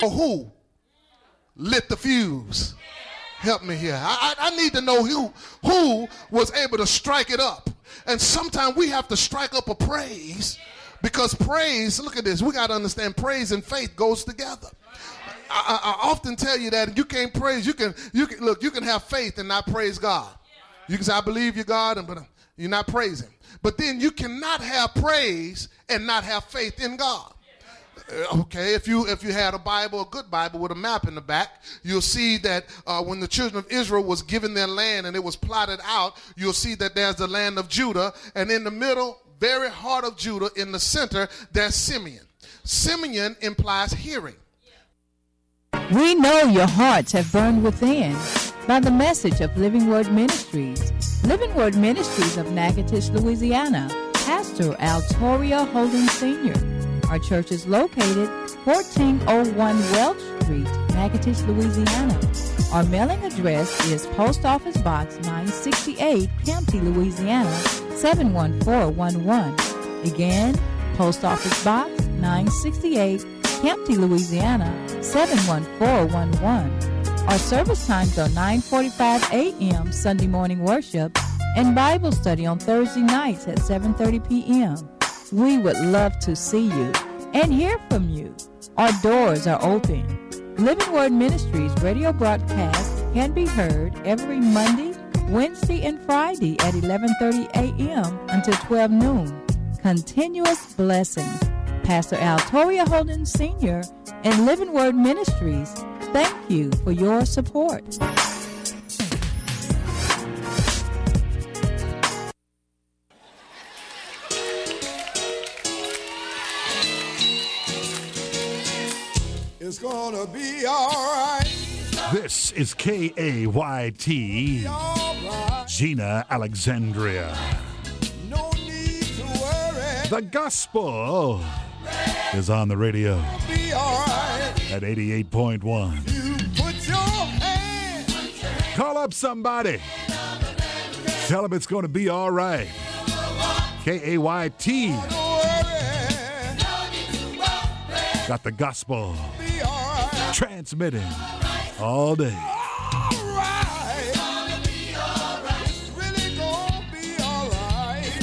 Who lit the fuse? Help me here. I need to know who was able to strike it up. And sometimes we have to strike up a praise, because praise, look at this, we got to understand praise and faith goes together. I often tell you that you can't praise, you can have faith and not praise God. You can say, I believe you, God, but you're not praising. But then you cannot have praise and not have faith in God. Okay, if you had a Bible, a good Bible with a map in the back, you'll see that when the children of Israel was given their land and it was plotted out, you'll see that there's the land of Judah, and in the middle, very heart of Judah, in the center, there's Simeon. Simeon implies hearing. We know your hearts have burned within by the message of Living Word Ministries. Living Word Ministries of Natchitoches, Louisiana. Pastor Altoria Holden Sr. Our church is located 1401 Welch Street, Natchitoches, Louisiana. Our mailing address is Post Office Box 968, Campty, Louisiana 71411. Again, Post Office Box 968, Campty, Louisiana 71411. Our service times are 9:45 a.m. Sunday morning worship and Bible study on Thursday nights at 7:30 p.m. We would love to see you and hear from you. Our doors are open. Living Word Ministries radio broadcast can be heard every Monday, Wednesday, and Friday at 11:30 a.m. until 12 noon. Continuous blessings. Pastor Altoria Holden Sr. and Living Word Ministries, thank you for your support. It's gonna be all right. This is KAYT, Right. Gina Alexandria. No need to worry. The gospel is on the radio Be all right. at 88.1. You put your hand. Call up somebody. Tell them it's going to be all right. KAYT Don't worry. got the gospel Be all right. transmitting all day. All right. It's really gonna be all right.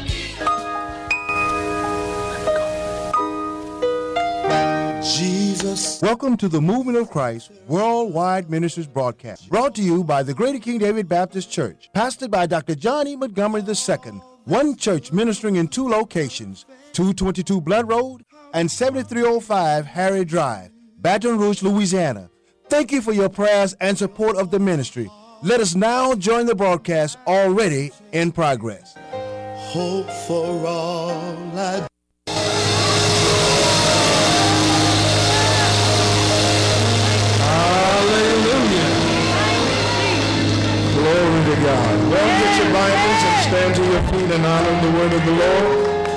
Jesus. Welcome to the Movement of Christ Worldwide Ministries broadcast, brought to you by the Greater King David Baptist Church, pastored by Dr. John E. Montgomery II, one church ministering in two locations, 222 Blood Road and 7305 Harry Drive, Baton Rouge, Louisiana. Thank you for your prayers and support of the ministry. Let us now join the broadcast already in progress. Hope for all I Hallelujah. Glory to God. Well, get your Bibles and stand to your feet and honor the word of the Lord.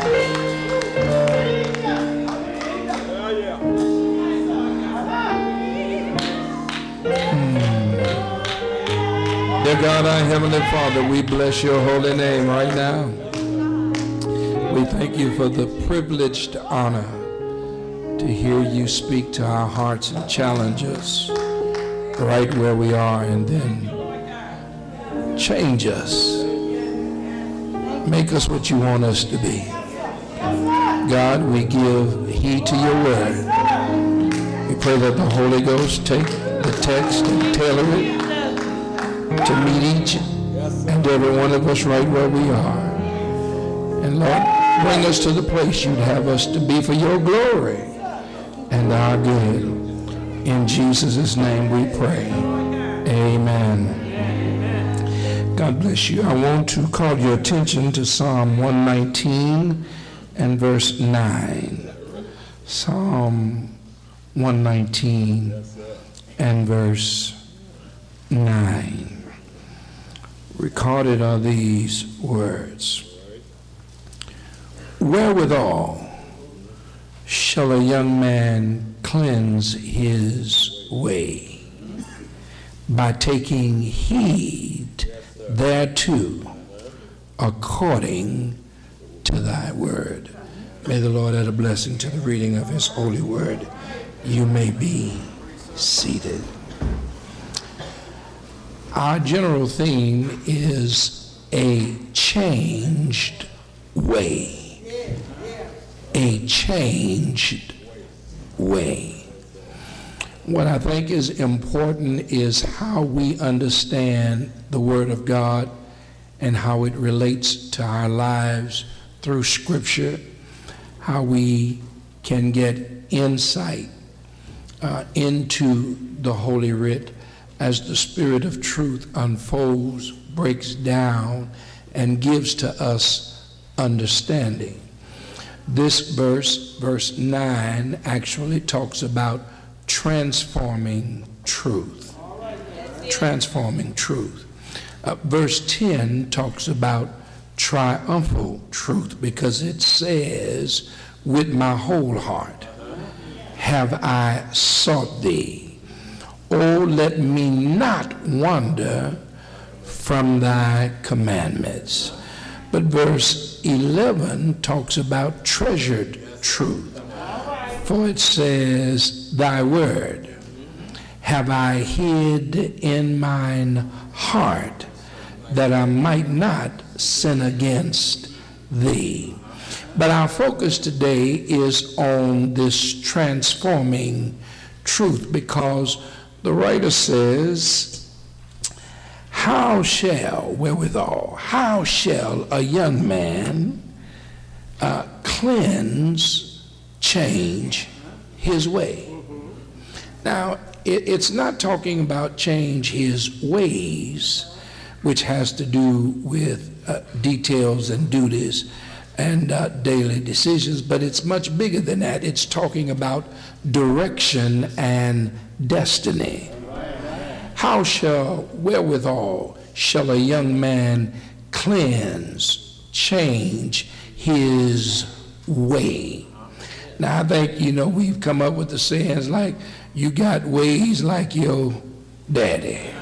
Dear God, our Heavenly Father, we bless your holy name right now. We thank you for the privileged honor to hear you speak to our hearts and challenge us right where we are, and then change us. Make us what you want us to be. God, we give heed to your word. We pray that the Holy Ghost take the text and tailor it to meet each and every one of us right where we are. And Lord, bring us to the place you'd have us to be for your glory and our good. In Jesus' name we pray. Amen. God bless you. I want to call your attention to Psalm 119 and verse 9. Psalm 119 and verse 9. Recorded are these words. Wherewithal shall a young man cleanse his way? By taking heed thereto according to thy word. May the Lord add a blessing to the reading of his holy word. You may be seated. Our general theme is a changed way. A changed way. What I think is important is how we understand the Word of God and how it relates to our lives through Scripture, how we can get insight into the Holy Writ as the Spirit of truth unfolds, breaks down, and gives to us understanding. This verse, verse 9, actually talks about transforming truth. Transforming truth. Verse 10 talks about triumphal truth because it says, with my whole heart have I sought thee. Oh, let me not wander from thy commandments. But verse 11 talks about treasured truth. For it says, thy word have I hid in mine heart, that I might not sin against thee. But our focus today is on this transforming truth, because the writer says, how shall a young man change his way? Now, it's not talking about change his ways, which has to do with details and duties and daily decisions, but it's much bigger than that. It's talking about direction and destiny. Wherewithal shall a young man change his way? Now, I think, we've come up with the sayings like, you got ways like your daddy.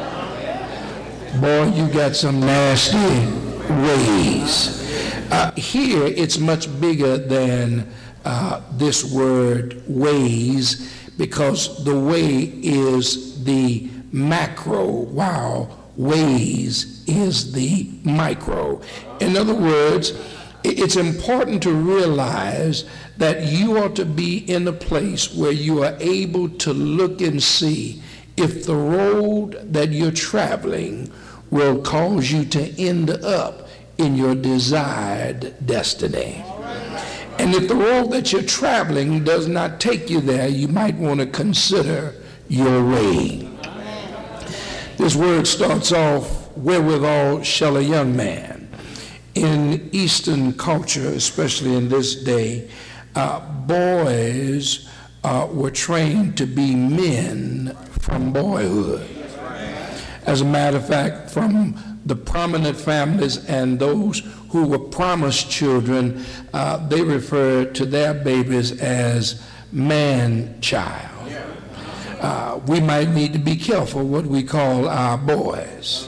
Boy, you got some nasty ways. Here, it's much bigger than this word ways, because the way is the macro, while ways is the micro. In other words, it's important to realize that you ought to be in a place where you are able to look and see if the road that you're traveling will cause you to end up in your desired destiny. And if the road that you're traveling does not take you there, you might want to consider your way. This word starts off, wherewithal shall a young man. In Eastern culture, especially in this day, boys were trained to be men from boyhood. As a matter of fact, from the prominent families and those who were promised children, they referred to their babies as man-child. We might need to be careful what we call our boys.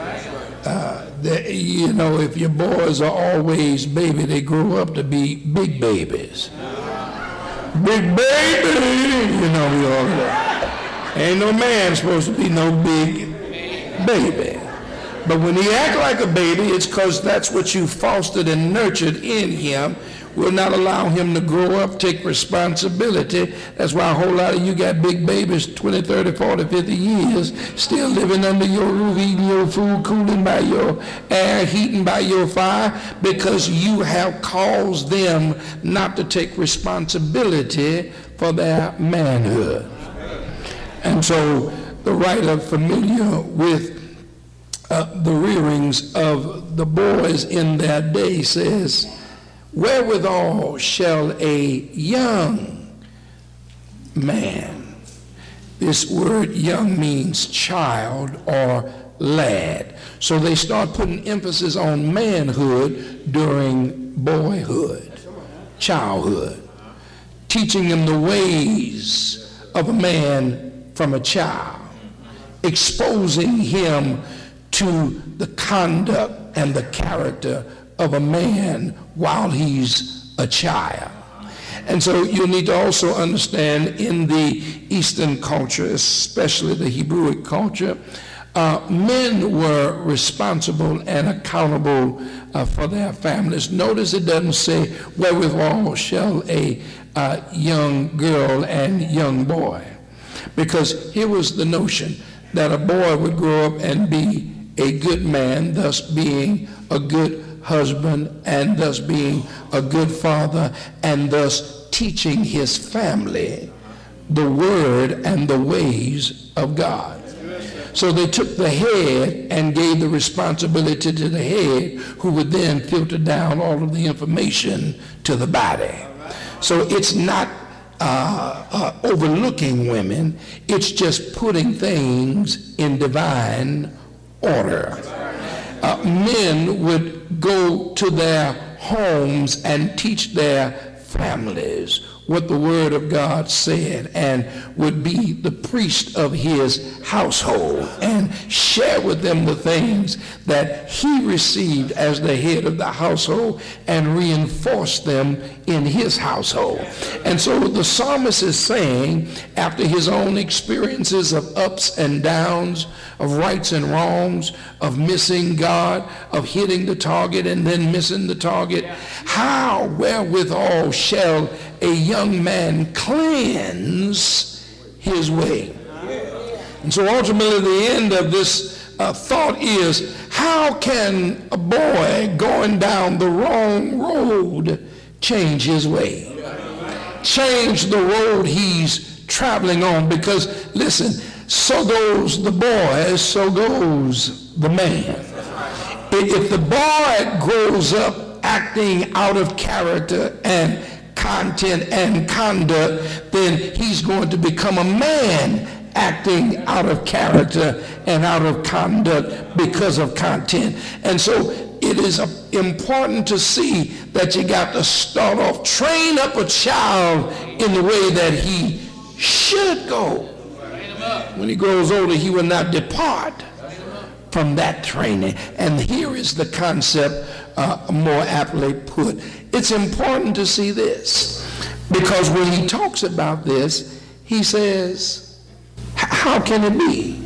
If your boys are always baby, they grow up to be big babies. Big baby, we all that. Ain't no man supposed to be no big baby. But when he act like a baby, it's because that's what you fostered and nurtured in him. Will not allow him to grow up, take responsibility. That's why a whole lot of you got big babies, 20, 30, 40, 50 years, still living under your roof, eating your food, cooling by your air, heating by your fire, because you have caused them not to take responsibility for their manhood. And so the writer, familiar with the rearings of the boys in that day, says, wherewithal shall a young man. This word young means child or lad. So they start putting emphasis on manhood during boyhood, childhood, teaching them the ways of a man from a child, exposing him to the conduct and the character of a man while he's a child. And so you need to also understand in the Eastern culture, especially the Hebrewic culture, men were responsible and accountable for their families. Notice it doesn't say, wherewithal shall a young girl and young boy. Because here was the notion that a boy would grow up and be a good man, thus being a good husband, and thus being a good father, and thus teaching his family the word and the ways of God. So they took the head and gave the responsibility to the head, who would then filter down all of the information to the body. So it's not overlooking women, it's just putting things in divine order. Men would go to their homes and teach their families what the Word of God said, and would be the priest of his household and share with them the things that he received as the head of the household and reinforce them in his household. And so the psalmist is saying, after his own experiences of ups and downs, of rights and wrongs, of missing God, of hitting the target and then missing the target, how wherewithal shall a young man cleanse his way? And so ultimately the end of this thought is, how can a boy going down the wrong road change his way? Change the road he's traveling on, because listen, so goes the boy, so goes the man. If the boy grows up acting out of character and content and conduct, then he's going to become a man acting out of character and out of conduct because of content. And so it is important to see that you got to start off, train up a child in the way that he should go. When he grows older, he will not depart from that training. And here is the concept more aptly put. It's important to see this, because when he talks about this, he says, how can it be?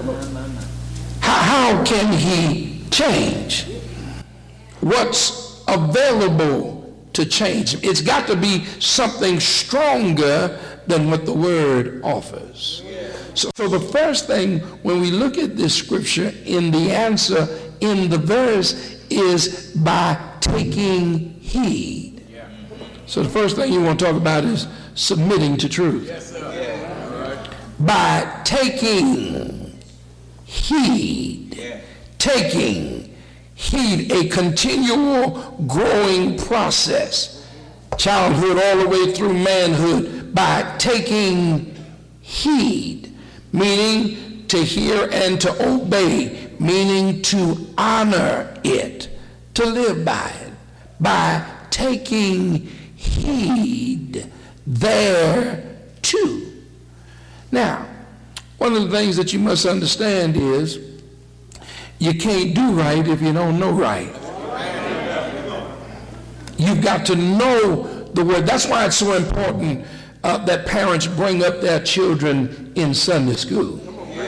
How can he change? What's available to change? It's got to be something stronger than what the Word offers. So the first thing when we look at this scripture, in the answer in the verse, is by taking heed. So the first thing you want to talk about is submitting to truth. By taking heed. Taking heed, a continual growing process. Childhood all the way through manhood. By taking heed, meaning to hear and to obey, meaning to honor it, to live by it, by taking heed thereto. Now, one of the things that you must understand is you can't do right if you don't know right. You've got to know the word. That's why it's so important that parents bring up their children in Sunday school,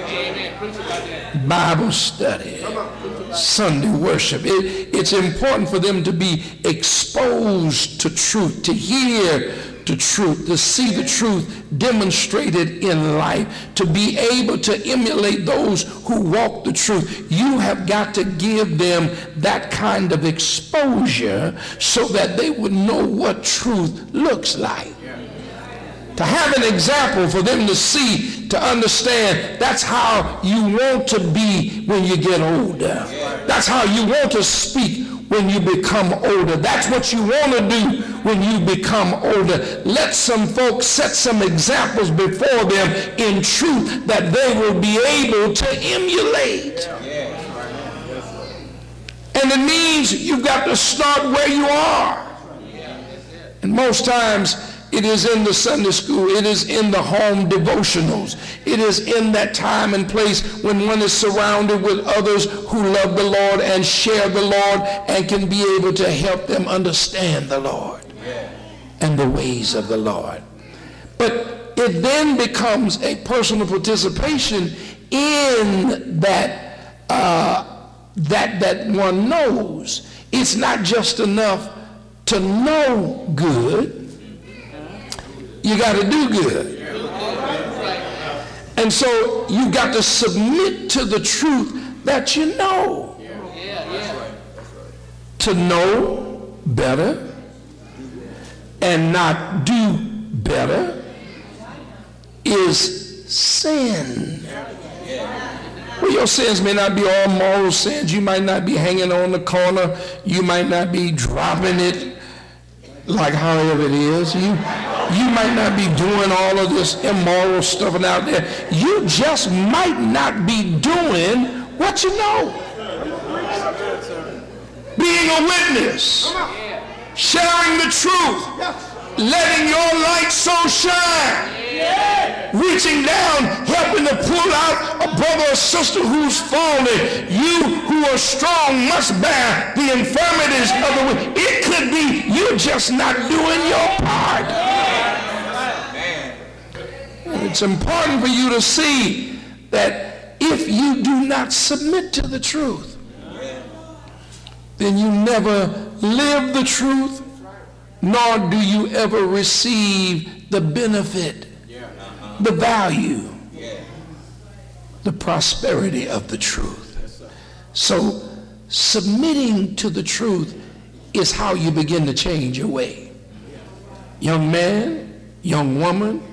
Bible study, Sunday worship. It's important for them to be exposed to truth, to hear the truth, to see the truth demonstrated in life, to be able to emulate those who walk the truth. You have got to give them that kind of exposure so that they would know what truth looks like. To have an example for them to see, to understand, that's how you want to be when you get older. That's how you want to speak when you become older. That's what you want to do when you become older. Let some folks set some examples before them in truth that they will be able to emulate. And it means you've got to start where you are. And most times, it is in the Sunday school. It is in the home devotionals. It is in that time and place when one is surrounded with others who love the Lord and share the Lord and can be able to help them understand the Lord. and the ways of the Lord. But it then becomes a personal participation in that that one knows. It's not just enough to know good. You got to do good. And so you've got to submit to the truth that you know. To know better and not do better is sin. Well, your sins may not be all moral sins. You might not be hanging on the corner. You might not be dropping it like however it is. You might not be doing all of this immoral stuff out there. You just might not be doing what you know. Being a witness, sharing the truth, letting your light so shine, reaching down, helping to pull out a brother or sister who's fallen. You who are strong must bear the infirmities of the weak. It could be you just not doing your part. And it's important for you to see that if you do not submit to the truth, then you never live the truth, nor do you ever receive the benefit, the value, the prosperity of the truth. So submitting to the truth is how you begin to change your way. Young man, young woman,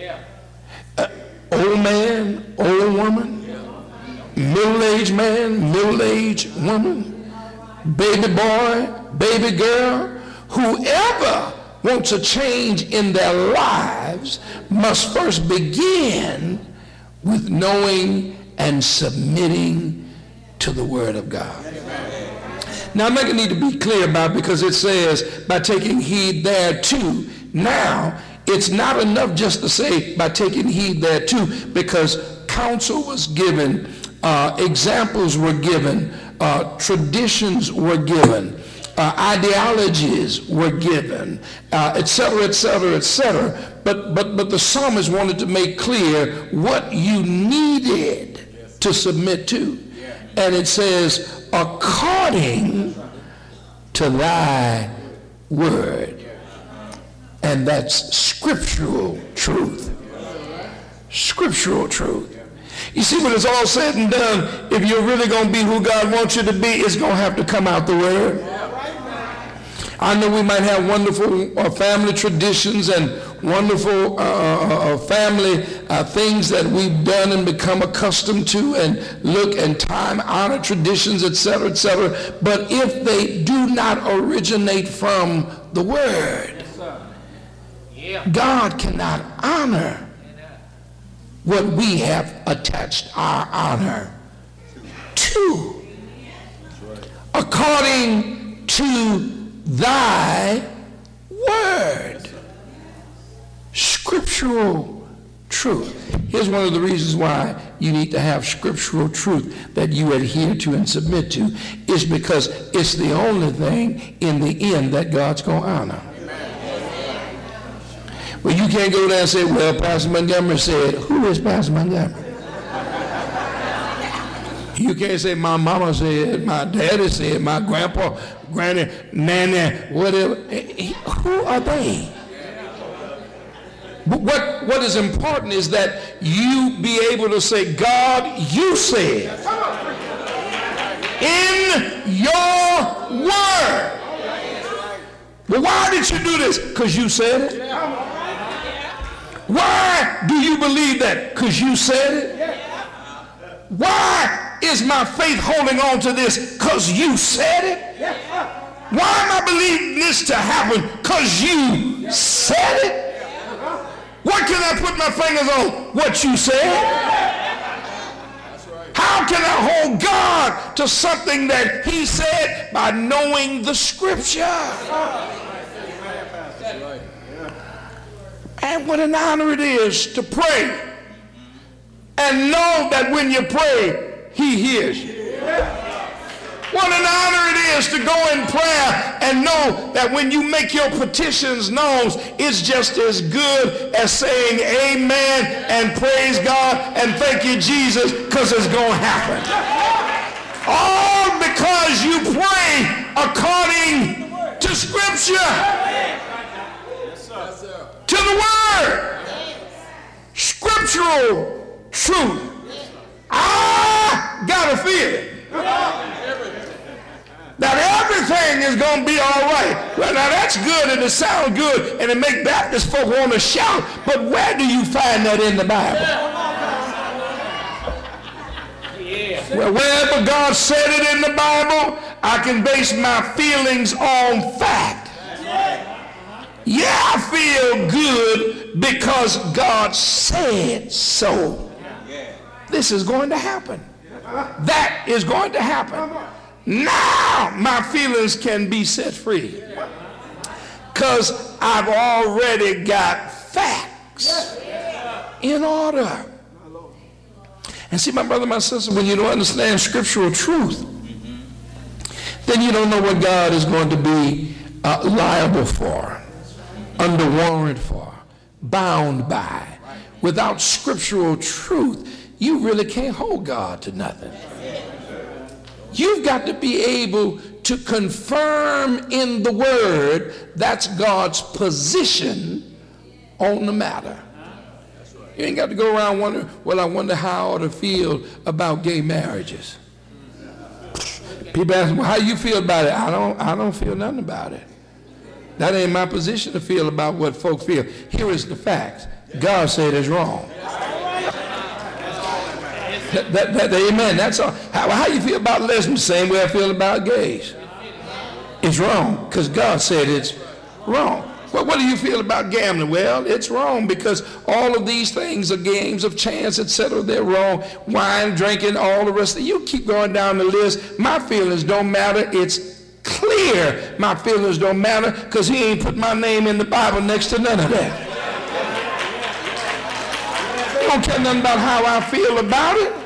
old man, old woman, middle-aged man, middle-aged woman, baby boy, baby girl, whoever wants a change in their lives must first begin with knowing and submitting to the Word of God. Now, I'm going to need to be clear about it because it says, by taking heed thereto. Now, it's not enough just to say, by taking heed thereto, because counsel was given, examples were given, traditions were given, ideologies were given, etc., etc., etc. But the psalmist wanted to make clear what you needed to submit to. And it says, according to thy word. And that's scriptural truth. Scriptural truth. You see, when it's all said and done, if you're really going to be who God wants you to be, it's going to have to come out the Word. I know we might have wonderful family traditions and wonderful family things that we've done and become accustomed to and look and time honor traditions, etc., etc. But if they do not originate from the Word, God cannot honor what we have attached our honor to. According to thy word. Scriptural truth. Here's one of the reasons why you need to have scriptural truth that you adhere to and submit to, is because it's the only thing in the end that God's going to honor. Well, you can't go there and say, well, Pastor Montgomery said. Who is Pastor Montgomery? You can't say my mama said, my daddy said, my grandpa, granny, nanny, whatever. Who are they? But what is important is that you be able to say, God, you said in your word. Well, why did you do this? Because you said it. Why do you believe that? Because you said it. Why is my faith holding on to this? Because you said it. Why am I believing this to happen? Because you said it. What can I put my fingers on? What you said. How can I hold God to something that he said? By knowing the scripture. And what an honor it is to pray and know that when you pray, he hears you. What an honor it is to go in prayer and know that when you make your petitions known, it's just as good as saying amen and praise God and thank you, Jesus, because it's going to happen. All because you pray according to Scripture, to the Word, scriptural truth. I got a feeling that everything is going to be all right. Well, now that's good and it sounds good and it makes Baptist folk want to shout, but where do you find that in the Bible? Well, wherever God said it in the Bible, I can base my feelings on fact. Yeah, I feel good because God said so. This is going to happen. That is going to happen. Now my feelings can be set free because I've already got facts in order. And see, my brother, my sister, when you don't understand scriptural truth, then you don't know what God is going to be liable for, under warrant for, bound by. Without scriptural truth, you really can't hold God to nothing. You've got to be able to confirm in the Word that's God's position on the matter. You ain't got to go around wondering, well, I wonder how I ought to feel about gay marriages. People ask me, well, how you feel about it? I don't feel nothing about it. That ain't my position to feel about what folks feel. Here is the fact. God said it's wrong. Amen. That's all. How you feel about lesbians? Same way I feel about gays. It's wrong because God said it's wrong. Well, what do you feel about gambling? Well, it's wrong because all of these things are games of chance, etc. They're wrong. Wine, drinking, all the rest of it. You keep going down the list. My feelings don't matter. It's clear my feelings don't matter because he ain't put my name in the Bible next to none of that. He don't care nothing about how I feel about it.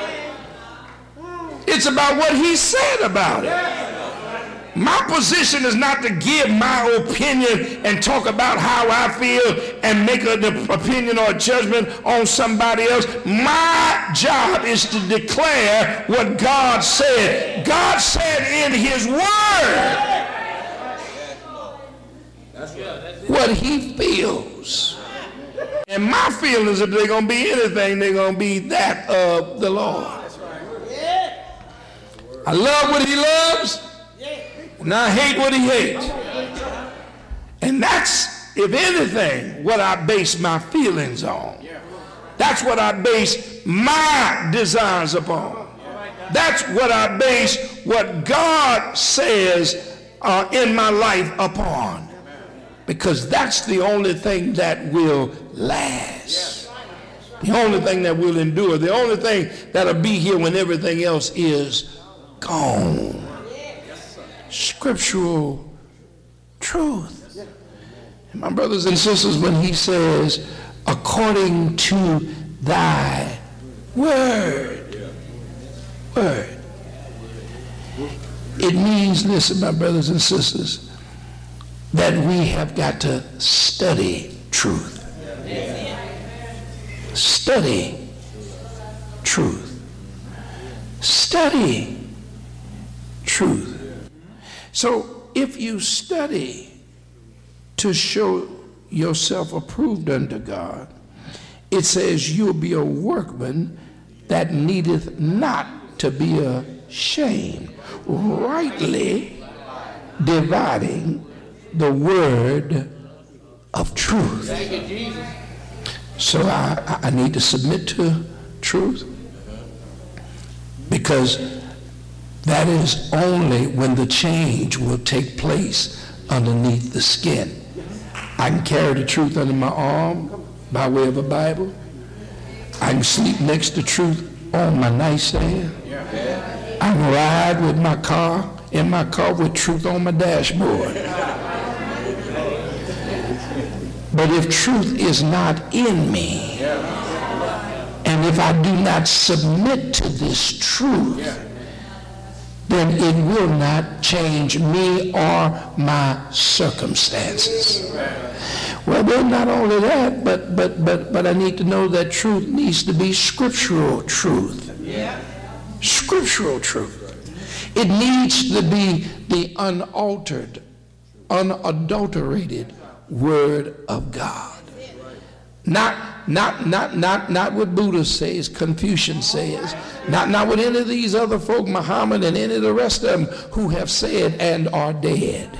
It's about what he said about it. My position is not to give my opinion and talk about how I feel and make an opinion or a judgment on somebody else. My job is to declare what God said. God said in his word what he feels. And my feelings, if they're going to be anything, they're going to be that of the Lord. I love what he loves. And I hate what he hates. And that's, if anything, what I base my feelings on. That's what I base my desires upon. That's what I base what God says in my life upon. Because that's the only thing that will last. The only thing that will endure. The only thing that'll be here when everything else is gone. Scriptural truth. And my brothers and sisters, when he says, according to thy word, it means, listen, my brothers and sisters, that we have got to study truth. Study truth. Study truth. So if you study to show yourself approved unto God, it says you'll be a workman that needeth not to be ashamed, rightly dividing the word of truth. So I need to submit to truth, because that is only when the change will take place underneath the skin. I can carry the truth under my arm by way of a Bible. I can sleep next to truth on my nightstand. I can ride with my car, in my car with truth on my dashboard. But if truth is not in me, and if I do not submit to this truth, then it will not change me or my circumstances. Well, then not only that, but I need to know that truth needs to be scriptural truth. Scriptural truth. It needs to be the unaltered, unadulterated Word of God. Not what Buddha says, Confucius says, not what any of these other folk, Muhammad and any of the rest of them who have said and are dead.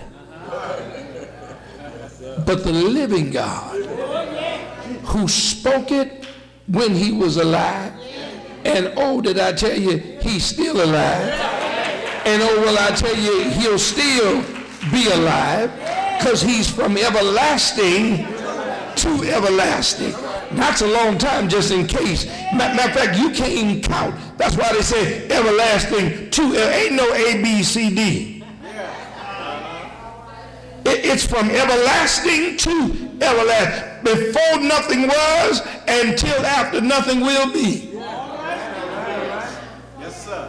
But the living God who spoke it when he was alive, and oh, did I tell you, he's still alive, and oh, well, I tell you, he'll still be alive, because he's from everlasting to everlasting. That's a long time, just in case. Matter of fact, you can't even count. That's why they say everlasting to, ain't no A, B, C, D. It's from everlasting to everlasting. Before nothing was, until after nothing will be. Yes, sir.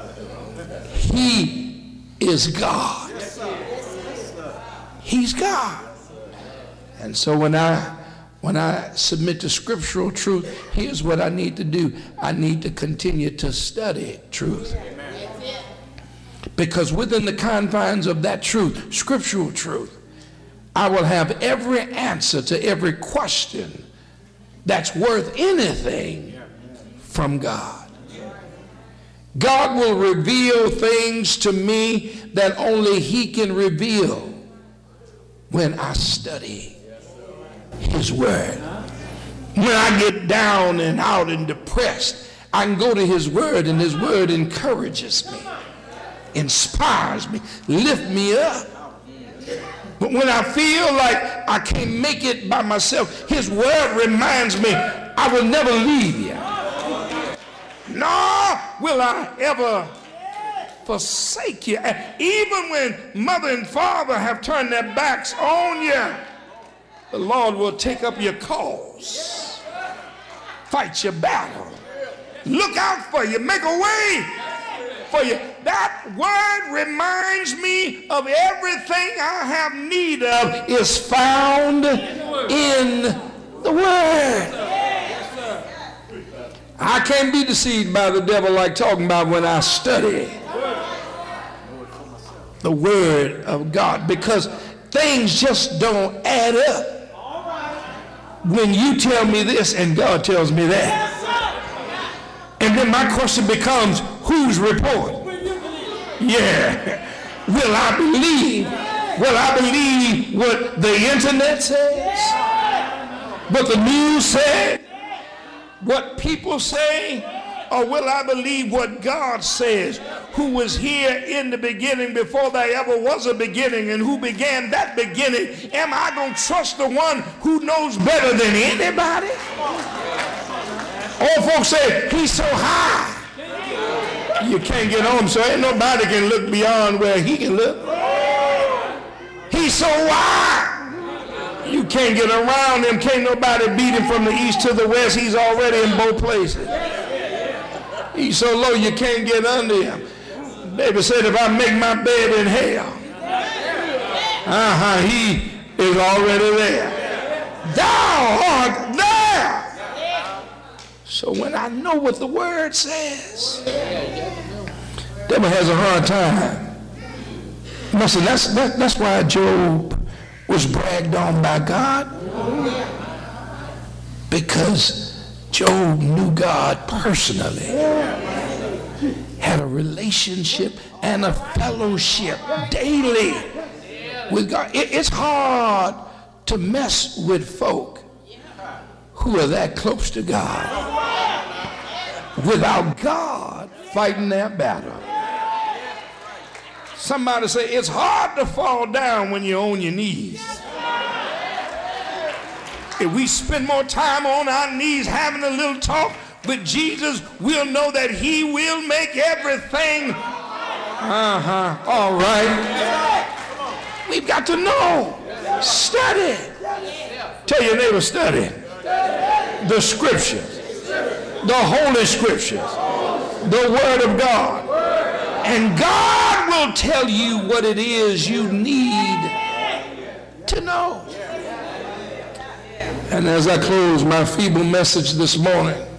He is God. Yes, sir. He's God. And so when I submit to scriptural truth, here's what I need to do. I need to continue to study truth. Because within the confines of that truth, scriptural truth, I will have every answer to every question that's worth anything from God. God will reveal things to me that only he can reveal when I study his word. When I get down and out and depressed, I can go to his word, and his word encourages me, inspires me, lifts me up. But when I feel like I can't make it by myself, his word reminds me, I will never leave you, nor will I ever forsake you. And even when mother and father have turned their backs on you, the Lord will take up your cause, fight your battle, look out for you, make a way for you. That word reminds me of everything I have need of is found in the word. I can't be deceived by the devil like talking about when I study the word of God, because things just don't add up when you tell me this and God tells me that. And then my question becomes, whose report? Yeah. Will I believe? Will I believe what the internet says? What the news says? What people say? Or will I believe what God says, who was here in the beginning before there ever was a beginning, and who began that beginning? Am I going to trust the one who knows better than anybody? Old folks say, he's so high, you can't get on him, so ain't nobody can look beyond where he can look. He's so wide, you can't get around him, can't nobody beat him from the east to the west. He's already in both places. He's so low you can't get under him. David said, if I make my bed in hell, he is already there. Thou art there. So when I know what the word says, devil has a hard time. Listen, that's why Job was bragged on by God, because Job knew God personally, had a relationship and a fellowship daily with God. It's hard to mess with folk who are that close to God without God fighting their battle. Somebody say, it's hard to fall down when you're on your knees. If we spend more time on our knees having a little talk with Jesus, we'll know that he will make everything all right. We've got to know. Study. Tell your neighbor, study the scriptures, the holy scriptures, the word of God. And God I will tell you what it is you need to know. And as I close my feeble message this morning,